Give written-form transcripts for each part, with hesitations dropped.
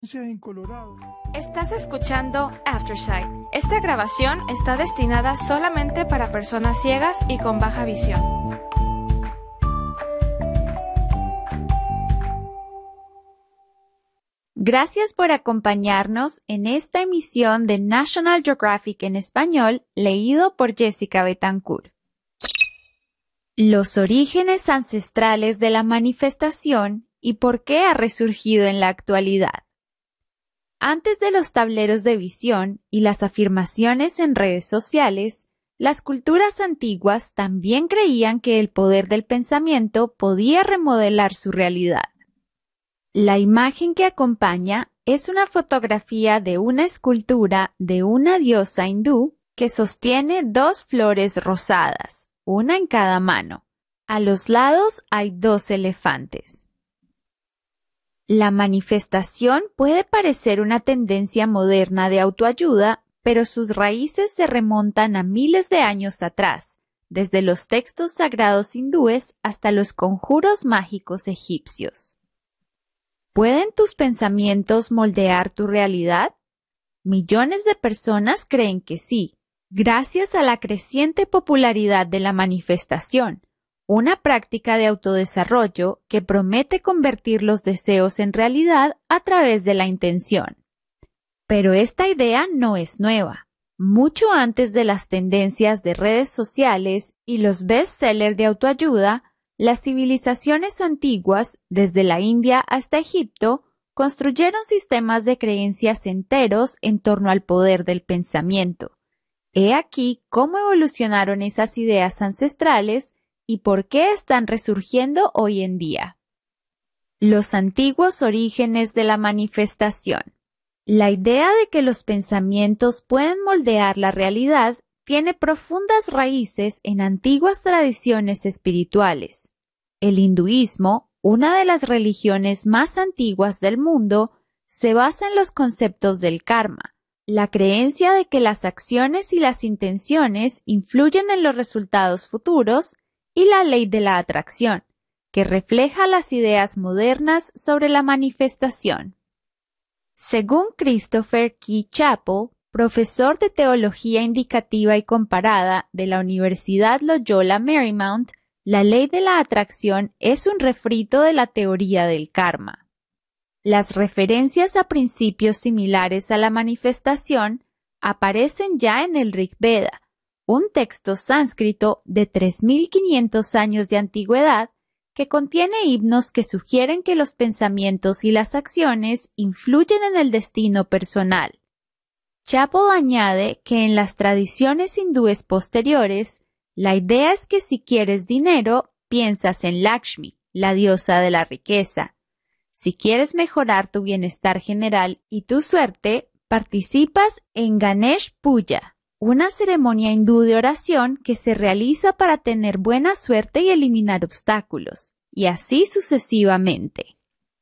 en Colorado. Estás escuchando Aftersight. Esta grabación está destinada solamente para personas ciegas y con baja visión. Gracias por acompañarnos en esta emisión de National Geographic en español, leído por Jessica Betancourt. Los orígenes ancestrales de la manifestación y por qué ha resurgido en la actualidad. Antes de los tableros de visión y las afirmaciones en redes sociales, las culturas antiguas también creían que el poder del pensamiento podía remodelar su realidad. La imagen que acompaña es una fotografía de una escultura de una diosa hindú que sostiene dos flores rosadas, una en cada mano. A los lados hay dos elefantes. La manifestación puede parecer una tendencia moderna de autoayuda, pero sus raíces se remontan a miles de años atrás, desde los textos sagrados hindúes hasta los conjuros mágicos egipcios. ¿Pueden tus pensamientos moldear tu realidad? Millones de personas creen que sí, gracias a la creciente popularidad de la manifestación, una práctica de autodesarrollo que promete convertir los deseos en realidad a través de la intención. Pero esta idea no es nueva. Mucho antes de las tendencias de redes sociales y los bestsellers de autoayuda, las civilizaciones antiguas, desde la India hasta Egipto, construyeron sistemas de creencias enteros en torno al poder del pensamiento. He aquí cómo evolucionaron esas ideas ancestrales y por qué están resurgiendo hoy en día. Los antiguos orígenes de la manifestación. La idea de que los pensamientos pueden moldear la realidad tiene profundas raíces en antiguas tradiciones espirituales. El hinduismo, una de las religiones más antiguas del mundo, se basa en los conceptos del karma, la creencia de que las acciones y las intenciones influyen en los resultados futuros, y la ley de la atracción, que refleja las ideas modernas sobre la manifestación. Según Christopher K. Chappell, profesor de Teología Indicativa y Comparada de la Universidad Loyola Marymount, la ley de la atracción es un refrito de la teoría del karma. Las referencias a principios similares a la manifestación aparecen ya en el Rig Veda, un texto sánscrito de 3.500 años de antigüedad que contiene himnos que sugieren que los pensamientos y las acciones influyen en el destino personal. Chappell añade que en las tradiciones hindúes posteriores, la idea es que si quieres dinero, piensas en Lakshmi, la diosa de la riqueza. Si quieres mejorar tu bienestar general y tu suerte, participas en Ganesh Puja, una ceremonia hindú de oración que se realiza para tener buena suerte y eliminar obstáculos, y así sucesivamente.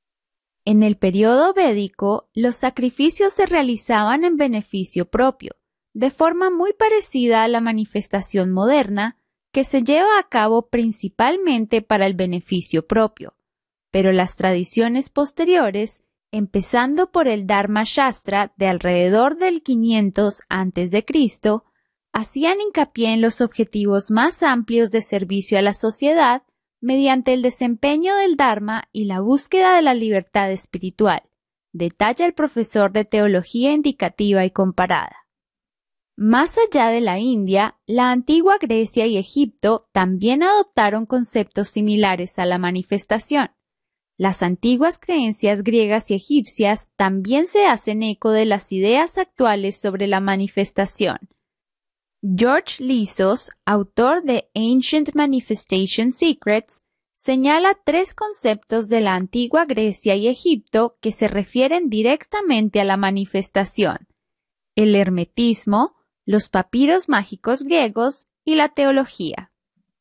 En el periodo védico, los sacrificios se realizaban en beneficio propio, de forma muy parecida a la manifestación moderna, que se lleva a cabo principalmente para el beneficio propio, pero las tradiciones posteriores, empezando por el Dharma Shastra de alrededor del 500 a.C., hacían hincapié en los objetivos más amplios de servicio a la sociedad mediante el desempeño del Dharma y la búsqueda de la libertad espiritual, detalla el profesor de Teología Indicativa y Comparada. Más allá de la India, la antigua Grecia y Egipto también adoptaron conceptos similares a la manifestación. Las antiguas creencias griegas y egipcias también se hacen eco de las ideas actuales sobre la manifestación. George Lizos, autor de Ancient Manifestation Secrets, señala 3 conceptos de la antigua Grecia y Egipto que se refieren directamente a la manifestación: el hermetismo, los papiros mágicos griegos y la teología.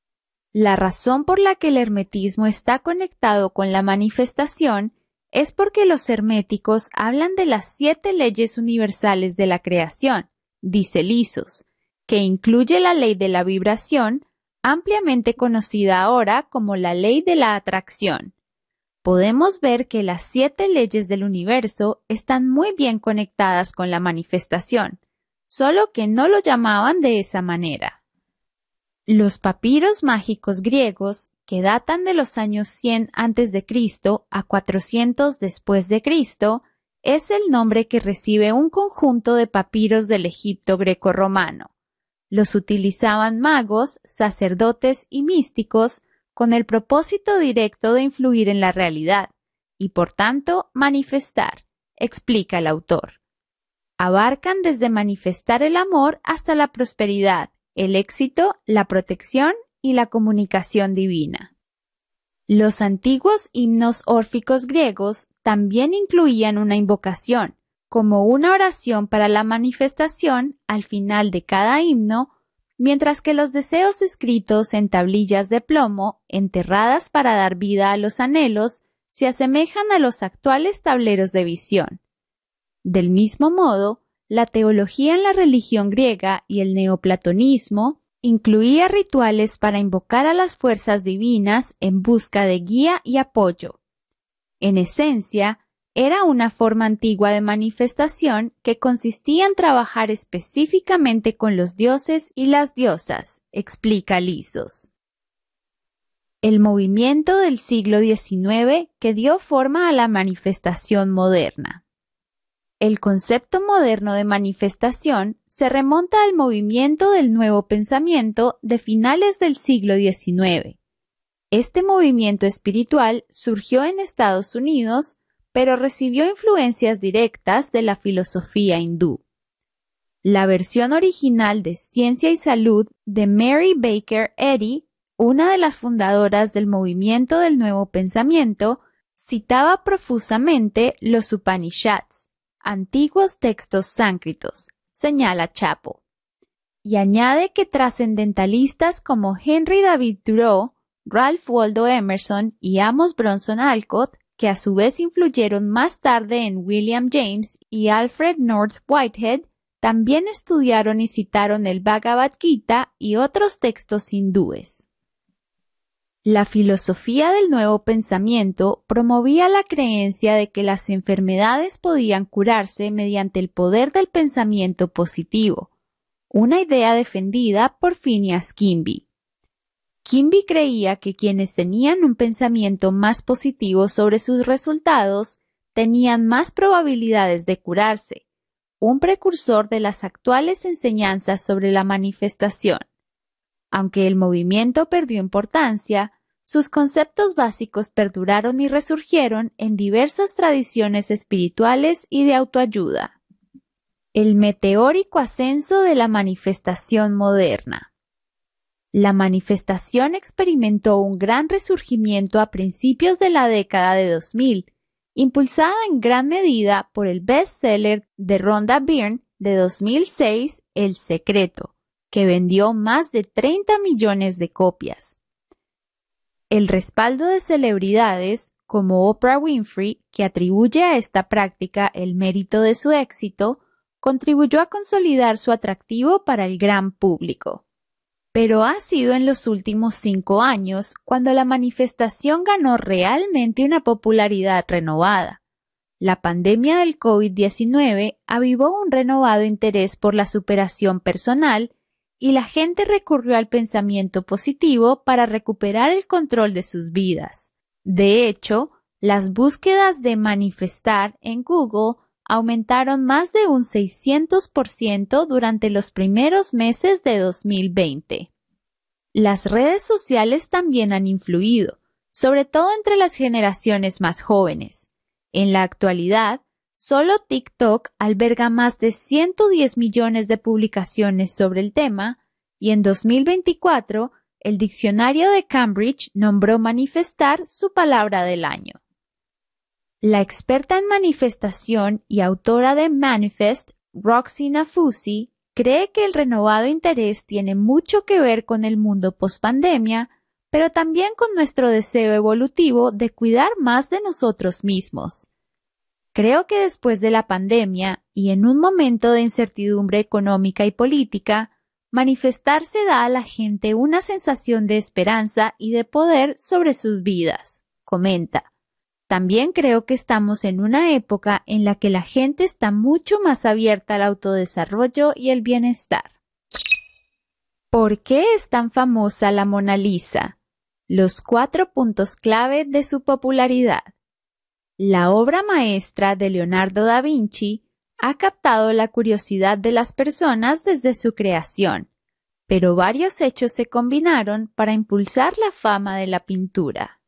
La razón por la que el hermetismo está conectado con la manifestación es porque los herméticos hablan de las 7 leyes universales de la creación, dice Lizos, que incluye la ley de la vibración, ampliamente conocida ahora como la ley de la atracción. Podemos ver que las 7 leyes del universo están muy bien conectadas con la manifestación, solo que no lo llamaban de esa manera. Los papiros mágicos griegos, que datan de los años 100 a.C. a 400 después de Cristo, es el nombre que recibe un conjunto de papiros del Egipto grecorromano. Los utilizaban magos, sacerdotes y místicos con el propósito directo de influir en la realidad y, por tanto, manifestar, explica el autor. Abarcan desde manifestar el amor hasta la prosperidad, el éxito, la protección y la comunicación divina. Los antiguos himnos órficos griegos también incluían una invocación, como una oración para la manifestación al final de cada himno, mientras que los deseos escritos en tablillas de plomo, enterradas para dar vida a los anhelos, se asemejan a los actuales tableros de visión. Del mismo modo, la teología en la religión griega y el neoplatonismo incluía rituales para invocar a las fuerzas divinas en busca de guía y apoyo. En esencia, era una forma antigua de manifestación que consistía en trabajar específicamente con los dioses y las diosas, explica Lissos. El movimiento del siglo XIX que dio forma a la manifestación moderna. El concepto moderno de manifestación se remonta al movimiento del nuevo pensamiento de finales del siglo XIX. Este movimiento espiritual surgió en Estados Unidos, pero recibió influencias directas de la filosofía hindú. La versión original de Ciencia y Salud de Mary Baker Eddy, una de las fundadoras del movimiento del nuevo pensamiento, citaba profusamente los Upanishads, antiguos textos sánscritos, señala Chapo, y añade que trascendentalistas como Henry David Thoreau, Ralph Waldo Emerson y Amos Bronson Alcott, que a su vez influyeron más tarde en William James y Alfred North Whitehead, también estudiaron y citaron el Bhagavad Gita y otros textos hindúes. La filosofía del nuevo pensamiento promovía la creencia de que las enfermedades podían curarse mediante el poder del pensamiento positivo, una idea defendida por Phineas Kimby. Kimby creía que quienes tenían un pensamiento más positivo sobre sus resultados tenían más probabilidades de curarse, un precursor de las actuales enseñanzas sobre la manifestación. Aunque el movimiento perdió importancia, sus conceptos básicos perduraron y resurgieron en diversas tradiciones espirituales y de autoayuda. El meteórico ascenso de la manifestación moderna. La manifestación experimentó un gran resurgimiento a principios de la década de 2000, impulsada en gran medida por el bestseller de Rhonda Byrne de 2006, El Secreto, que vendió más de 30 millones de copias. El respaldo de celebridades como Oprah Winfrey, que atribuye a esta práctica el mérito de su éxito, contribuyó a consolidar su atractivo para el gran público. Pero ha sido en los últimos 5 años cuando la manifestación ganó realmente una popularidad renovada. La pandemia del COVID-19 avivó un renovado interés por la superación personal y la gente recurrió al pensamiento positivo para recuperar el control de sus vidas. De hecho, las búsquedas de manifestar en Google aumentaron más de un 600% durante los primeros meses de 2020. Las redes sociales también han influido, sobre todo entre las generaciones más jóvenes. En la actualidad, solo TikTok alberga más de 110 millones de publicaciones sobre el tema y en 2024 el diccionario de Cambridge nombró manifestar su palabra del año. La experta en manifestación y autora de Manifest, Roxy Nafousi, cree que el renovado interés tiene mucho que ver con el mundo post-pandemia, pero también con nuestro deseo evolutivo de cuidar más de nosotros mismos. Creo que después de la pandemia y en un momento de incertidumbre económica y política, manifestarse da a la gente una sensación de esperanza y de poder sobre sus vidas, comenta. También creo que estamos en una época en la que la gente está mucho más abierta al autodesarrollo y el bienestar. ¿Por qué es tan famosa la Mona Lisa? Los 4 puntos clave de su popularidad. La obra maestra de Leonardo da Vinci ha captado la curiosidad de las personas desde su creación, pero varios hechos se combinaron para impulsar la fama de la pintura.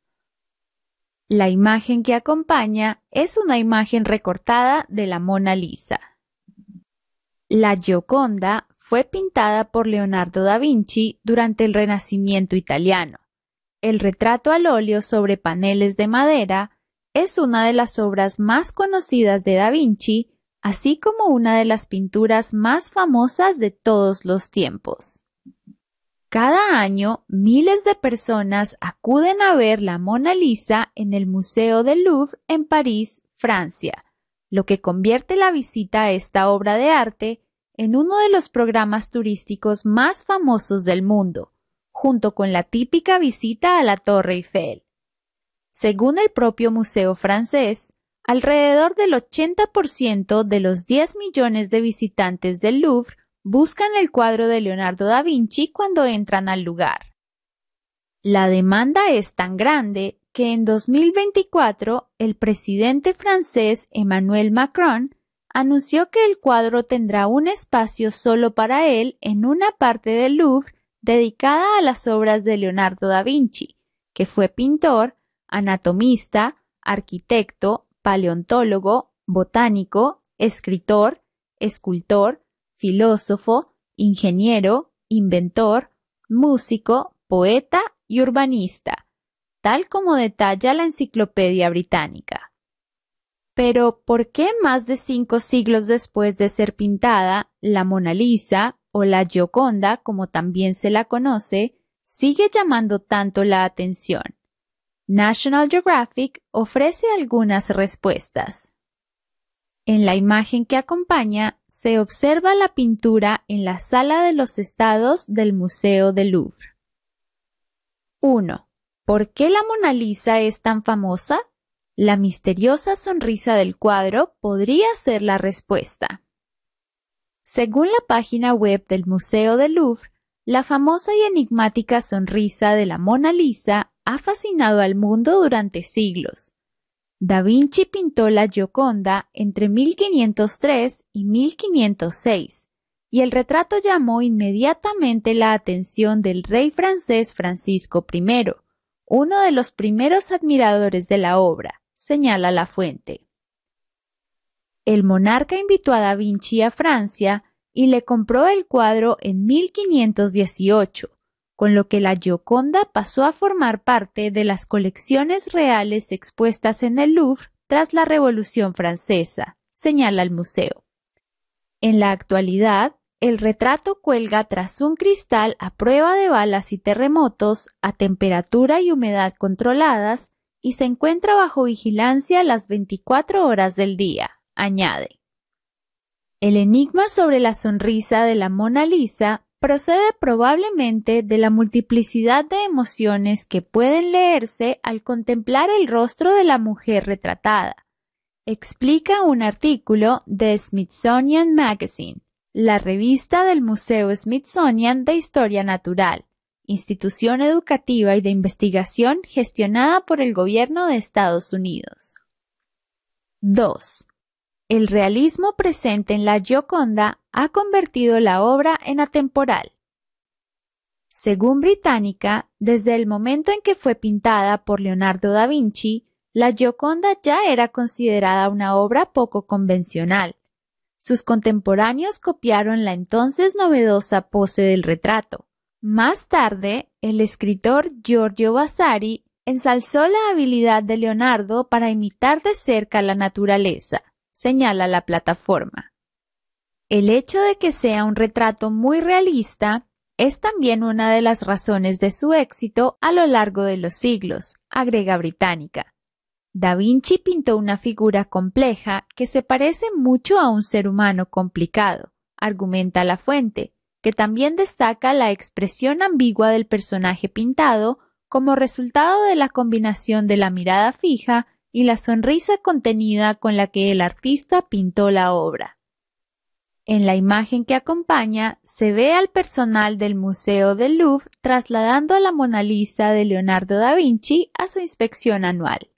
La imagen que acompaña es una imagen recortada de la Mona Lisa. La Gioconda fue pintada por Leonardo da Vinci durante el Renacimiento italiano. El retrato al óleo sobre paneles de madera es una de las obras más conocidas de Da Vinci, así como una de las pinturas más famosas de todos los tiempos. Cada año, miles de personas acuden a ver la Mona Lisa en el Museo del Louvre en París, Francia, lo que convierte la visita a esta obra de arte en uno de los programas turísticos más famosos del mundo, junto con la típica visita a la Torre Eiffel. Según el propio museo francés, alrededor del 80% de los 10 millones de visitantes del Louvre buscan el cuadro de Leonardo da Vinci cuando entran al lugar. La demanda es tan grande que en 2024 el presidente francés Emmanuel Macron anunció que el cuadro tendrá un espacio solo para él en una parte del Louvre dedicada a las obras de Leonardo da Vinci, que fue pintor, anatomista, arquitecto, paleontólogo, botánico, escritor, escultor, filósofo, ingeniero, inventor, músico, poeta y urbanista, tal como detalla la Enciclopedia Británica. Pero, ¿por qué más de 5 siglos después de ser pintada, la Mona Lisa, o la Gioconda, como también se la conoce, sigue llamando tanto la atención? National Geographic ofrece algunas respuestas. En la imagen que acompaña se observa la pintura en la Sala de los Estados del Museo del Louvre. 1. ¿Por qué la Mona Lisa es tan famosa? La misteriosa sonrisa del cuadro podría ser la respuesta. Según la página web del Museo del Louvre, la famosa y enigmática sonrisa de la Mona Lisa ha fascinado al mundo durante siglos. Da Vinci pintó la Gioconda entre 1503 y 1506, y el retrato llamó inmediatamente la atención del rey francés Francisco I, uno de los primeros admiradores de la obra, señala la fuente. El monarca invitó a Da Vinci a Francia y le compró el cuadro en 1518, con lo que la Gioconda pasó a formar parte de las colecciones reales expuestas en el Louvre tras la Revolución Francesa, señala el museo. En la actualidad, el retrato cuelga tras un cristal a prueba de balas y terremotos, a temperatura y humedad controladas, y se encuentra bajo vigilancia las 24 horas del día, añade. El enigma sobre la sonrisa de la Mona Lisa procede probablemente de la multiplicidad de emociones que pueden leerse al contemplar el rostro de la mujer retratada, explica un artículo de Smithsonian Magazine, la revista del Museo Smithsonian de Historia Natural, institución educativa y de investigación gestionada por el gobierno de Estados Unidos. 2. El realismo presente en la Gioconda ha convertido la obra en atemporal. Según Británica, desde el momento en que fue pintada por Leonardo da Vinci, la Gioconda ya era considerada una obra poco convencional. Sus contemporáneos copiaron la entonces novedosa pose del retrato. Más tarde, el escritor Giorgio Vasari ensalzó la habilidad de Leonardo para imitar de cerca la naturaleza, señala la plataforma. El hecho de que sea un retrato muy realista es también una de las razones de su éxito a lo largo de los siglos, agrega Británica. Da Vinci pintó una figura compleja que se parece mucho a un ser humano complicado, argumenta la fuente, que también destaca la expresión ambigua del personaje pintado como resultado de la combinación de la mirada fija y la sonrisa contenida con la que el artista pintó la obra. En la imagen que acompaña se ve al personal del Museo del Louvre trasladando a la Mona Lisa de Leonardo da Vinci a su inspección anual.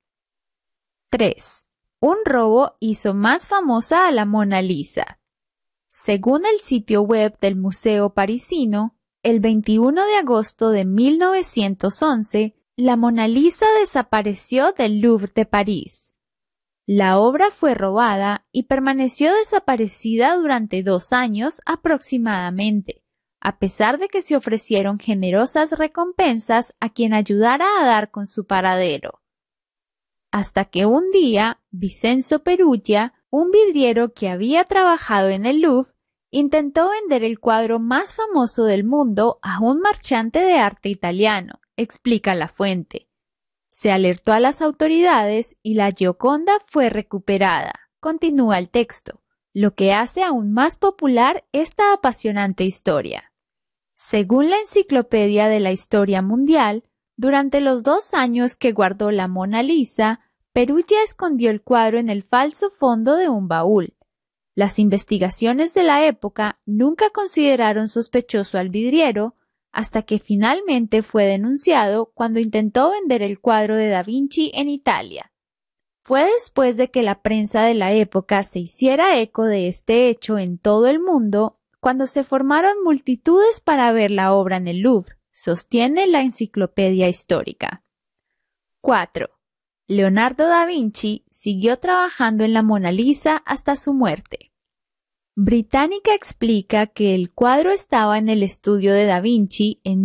3. Un robo hizo más famosa a la Mona Lisa. Según el sitio web del Museo parisino, el 21 de agosto de 1911, la Mona Lisa desapareció del Louvre de París. La obra fue robada y permaneció desaparecida durante 2 años aproximadamente, a pesar de que se ofrecieron generosas recompensas a quien ayudara a dar con su paradero. Hasta que un día, Vincenzo Perugia, un vidriero que había trabajado en el Louvre, intentó vender el cuadro más famoso del mundo a un marchante de arte italiano, explica la fuente. Se alertó a las autoridades y la Gioconda fue recuperada. Continúa el texto, lo que hace aún más popular esta apasionante historia. Según la Enciclopedia de la Historia Mundial, durante los 2 años que guardó la Mona Lisa, Perugia escondió el cuadro en el falso fondo de un baúl. Las investigaciones de la época nunca consideraron sospechoso al vidriero, hasta que finalmente fue denunciado cuando intentó vender el cuadro de Da Vinci en Italia. Fue después de que la prensa de la época se hiciera eco de este hecho en todo el mundo, cuando se formaron multitudes para ver la obra en el Louvre, sostiene la enciclopedia histórica. 4. Leonardo da Vinci siguió trabajando en la Mona Lisa hasta su muerte. Británica explica que el cuadro estaba en el estudio de Da Vinci en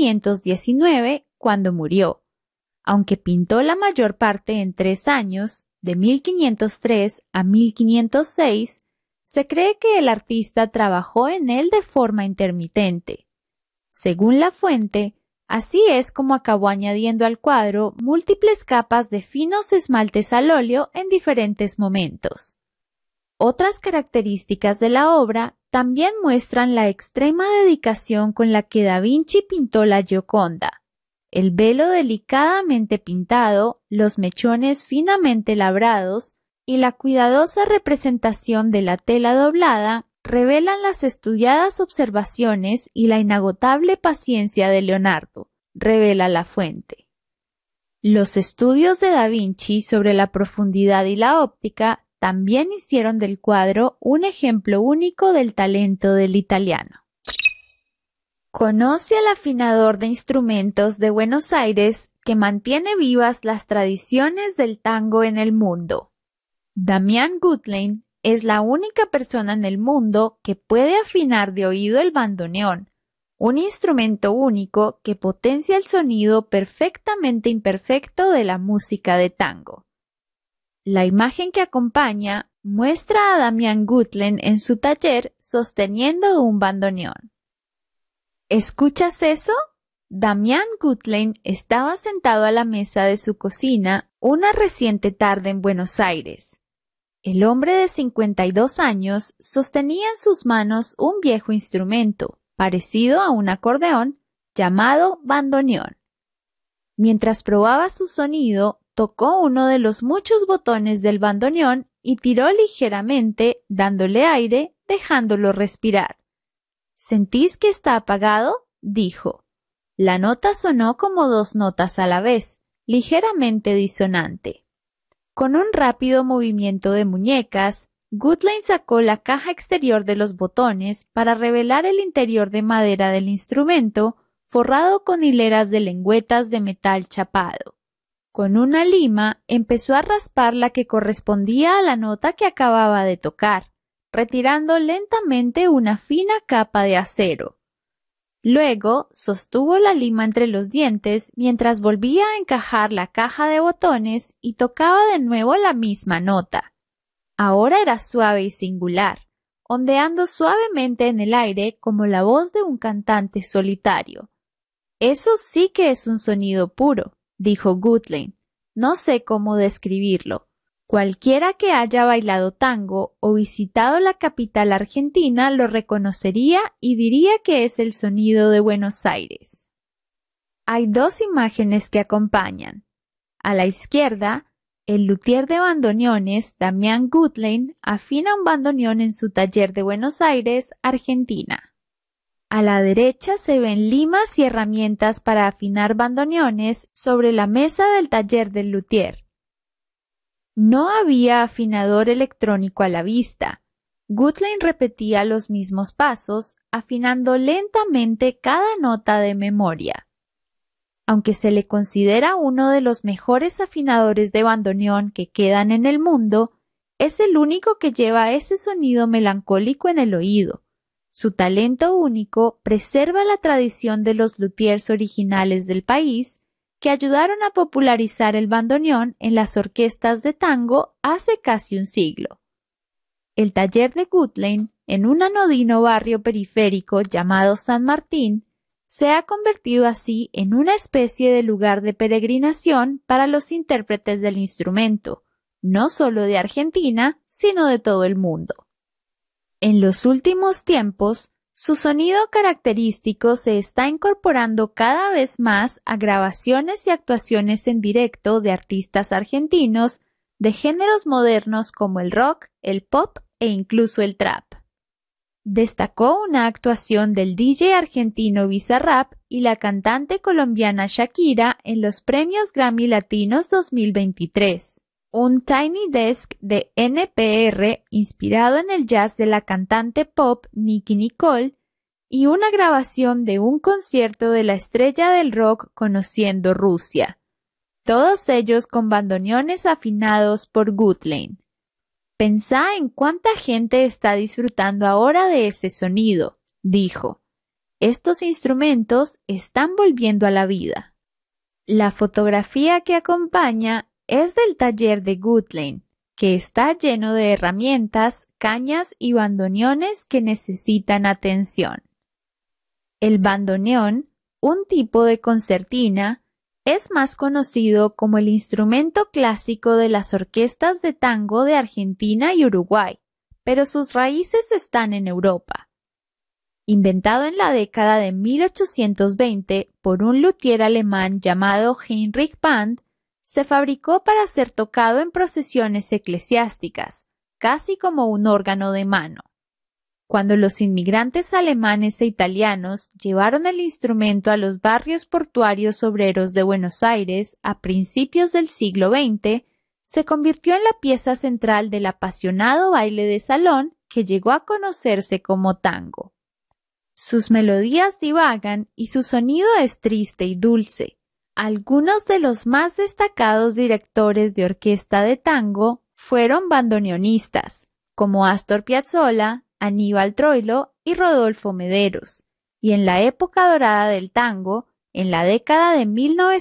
1519 cuando murió, aunque pintó la mayor parte en 3 años, de 1503 a 1506, se cree que el artista trabajó en él de forma intermitente. Según la fuente, así es como acabó añadiendo al cuadro múltiples capas de finos esmaltes al óleo en diferentes momentos. Otras características de la obra también muestran la extrema dedicación con la que Da Vinci pintó la Gioconda. El velo delicadamente pintado, los mechones finamente labrados y la cuidadosa representación de la tela doblada revelan las estudiadas observaciones y la inagotable paciencia de Leonardo, revela la fuente. Los estudios de Da Vinci sobre la profundidad y la óptica también hicieron del cuadro un ejemplo único del talento del italiano. Conoce al afinador de instrumentos de Buenos Aires que mantiene vivas las tradiciones del tango en el mundo. Damián Gutlein es la única persona en el mundo que puede afinar de oído el bandoneón, un instrumento único que potencia el sonido perfectamente imperfecto de la música de tango. La imagen que acompaña muestra a Damián Gutlein en su taller sosteniendo un bandoneón. ¿Escuchas eso? Damián Gutlein estaba sentado a la mesa de su cocina una reciente tarde en Buenos Aires. El hombre de 52 años sostenía en sus manos un viejo instrumento, parecido a un acordeón, llamado bandoneón. Mientras probaba su sonido, tocó uno de los muchos botones del bandoneón y tiró ligeramente, dándole aire, dejándolo respirar. ¿Sentís que está apagado?, dijo. La nota sonó como 2 notas a la vez, ligeramente disonante. Con un rápido movimiento de muñecas, Gutlein sacó la caja exterior de los botones para revelar el interior de madera del instrumento, forrado con hileras de lengüetas de metal chapado. Con una lima empezó a raspar la que correspondía a la nota que acababa de tocar, retirando lentamente una fina capa de acero. Luego sostuvo la lima entre los dientes mientras volvía a encajar la caja de botones y tocaba de nuevo la misma nota. Ahora era suave y singular, ondeando suavemente en el aire como la voz de un cantante solitario. Eso sí que es un sonido puro, dijo Gutlein. No sé cómo describirlo. Cualquiera que haya bailado tango o visitado la capital argentina lo reconocería y diría que es el sonido de Buenos Aires. Hay 2 imágenes que acompañan. A la izquierda, el luthier de bandoneones Damián Gutlein afina un bandoneón en su taller de Buenos Aires, Argentina. A la derecha se ven limas y herramientas para afinar bandoneones sobre la mesa del taller del luthier. No había afinador electrónico a la vista. Gutlein repetía los mismos pasos, afinando lentamente cada nota de memoria. Aunque se le considera uno de los mejores afinadores de bandoneón que quedan en el mundo, es el único que lleva ese sonido melancólico en el oído. Su talento único preserva la tradición de los luthiers originales del país que ayudaron a popularizar el bandoneón en las orquestas de tango hace casi un siglo. El taller de Gutlein, en un anodino barrio periférico llamado San Martín, se ha convertido así en una especie de lugar de peregrinación para los intérpretes del instrumento, no solo de Argentina, sino de todo el mundo. En los últimos tiempos, su sonido característico se está incorporando cada vez más a grabaciones y actuaciones en directo de artistas argentinos de géneros modernos como el rock, el pop e incluso el trap. Destacó una actuación del DJ argentino Bizarrap y la cantante colombiana Shakira en los premios Grammy Latinos 2023. Un Tiny Desk de NPR inspirado en el jazz de la cantante pop Nicki Nicole y una grabación de un concierto de la estrella del rock Conociendo Rusia. Todos ellos con bandoneones afinados por Gutlein. Pensá en cuánta gente está disfrutando ahora de ese sonido, dijo. Estos instrumentos están volviendo a la vida. La fotografía que acompaña es del taller de Gutlein, que está lleno de herramientas, cañas y bandoneones que necesitan atención. El bandoneón, un tipo de concertina, es más conocido como el instrumento clásico de las orquestas de tango de Argentina y Uruguay, pero sus raíces están en Europa. Inventado en la década de 1820 por un luthier alemán llamado Heinrich Band, se fabricó para ser tocado en procesiones eclesiásticas, casi como un órgano de mano. Cuando los inmigrantes alemanes e italianos llevaron el instrumento a los barrios portuarios obreros de Buenos Aires a principios del siglo XX, se convirtió en la pieza central del apasionado baile de salón que llegó a conocerse como tango. Sus melodías divagan y su sonido es triste y dulce. Algunos de los más destacados directores de orquesta de tango fueron bandoneonistas, como Astor Piazzolla, Aníbal Troilo y Rodolfo Mederos, y en la época dorada del tango, en la década de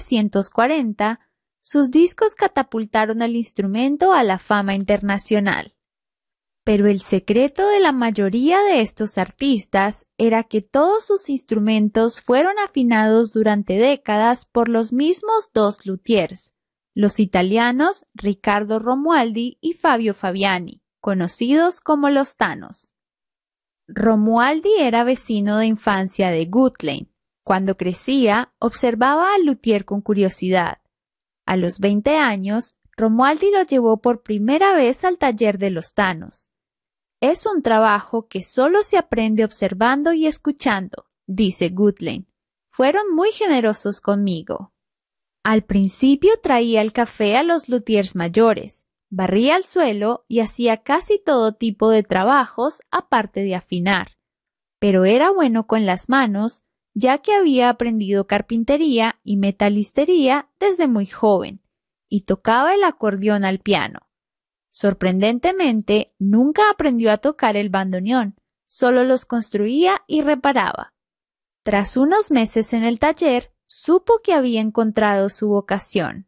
1940, sus discos catapultaron al instrumento a la fama internacional. Pero el secreto de la mayoría de estos artistas era que todos sus instrumentos fueron afinados durante décadas por los mismos dos luthiers, los italianos Riccardo Romualdi y Fabio Fabiani, conocidos como los Thanos. Romualdi era vecino de infancia de Gutlein. Cuando crecía, observaba al luthier con curiosidad. A los 20 años, Romualdi lo llevó por primera vez al taller de los Thanos. Es un trabajo que solo se aprende observando y escuchando, dice Gutlein. Fueron muy generosos conmigo. Al principio traía el café a los luthiers mayores, barría el suelo y hacía casi todo tipo de trabajos aparte de afinar. Pero era bueno con las manos, ya que había aprendido carpintería y metalistería desde muy joven, y tocaba el acordeón al piano. Sorprendentemente, nunca aprendió a tocar el bandoneón, solo los construía y reparaba. Tras unos meses en el taller, supo que había encontrado su vocación.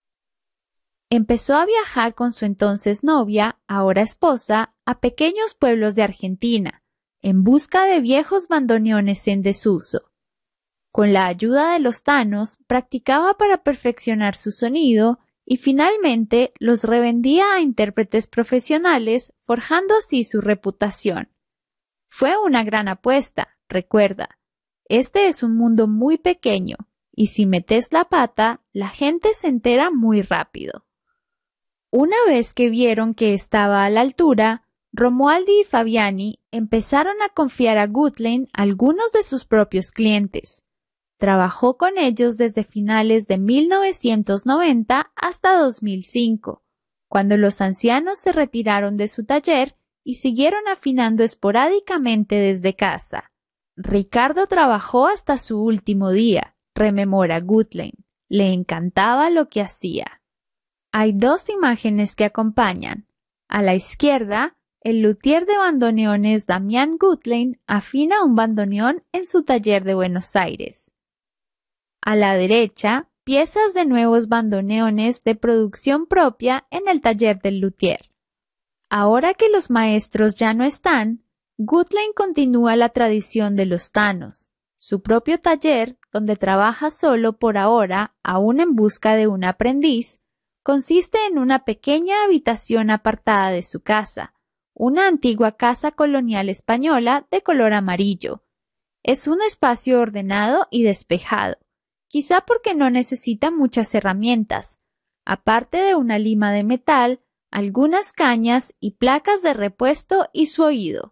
Empezó a viajar con su entonces novia, ahora esposa, a pequeños pueblos de Argentina, en busca de viejos bandoneones en desuso. Con la ayuda de los Thanos, practicaba para perfeccionar su sonido y finalmente los revendía a intérpretes profesionales, forjando así su reputación. Fue una gran apuesta, recuerda. Este es un mundo muy pequeño, y si metes la pata, la gente se entera muy rápido. Una vez que vieron que estaba a la altura, Romualdi y Fabiani empezaron a confiar a Gutlein algunos de sus propios clientes. Trabajó con ellos desde finales de 1990 hasta 2005, cuando los ancianos se retiraron de su taller y siguieron afinando esporádicamente desde casa. Ricardo trabajó hasta su último día, rememora Gutlein. Le encantaba lo que hacía. Hay dos imágenes que acompañan. A la izquierda, el luthier de bandoneones Damián Gutlein afina un bandoneón en su taller de Buenos Aires. A la derecha, piezas de nuevos bandoneones de producción propia en el taller del luthier. Ahora que los maestros ya no están, Gutlein continúa la tradición de los tanos, su propio taller, donde trabaja solo por ahora, aún en busca de un aprendiz, consiste en una pequeña habitación apartada de su casa, una antigua casa colonial española de color amarillo. Es un espacio ordenado y despejado, quizá porque no necesita muchas herramientas, aparte de una lima de metal, algunas cañas y placas de repuesto y su oído.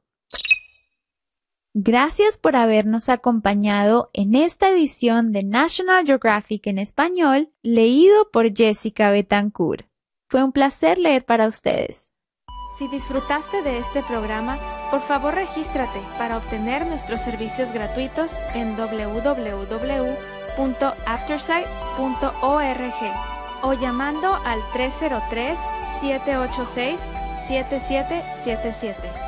Gracias por habernos acompañado en esta edición de National Geographic en español, leído por Jessica Betancourt. Fue un placer leer para ustedes. Si disfrutaste de este programa, por favor regístrate para obtener nuestros servicios gratuitos en www.aftersight.org o llamando al 303-786-7777.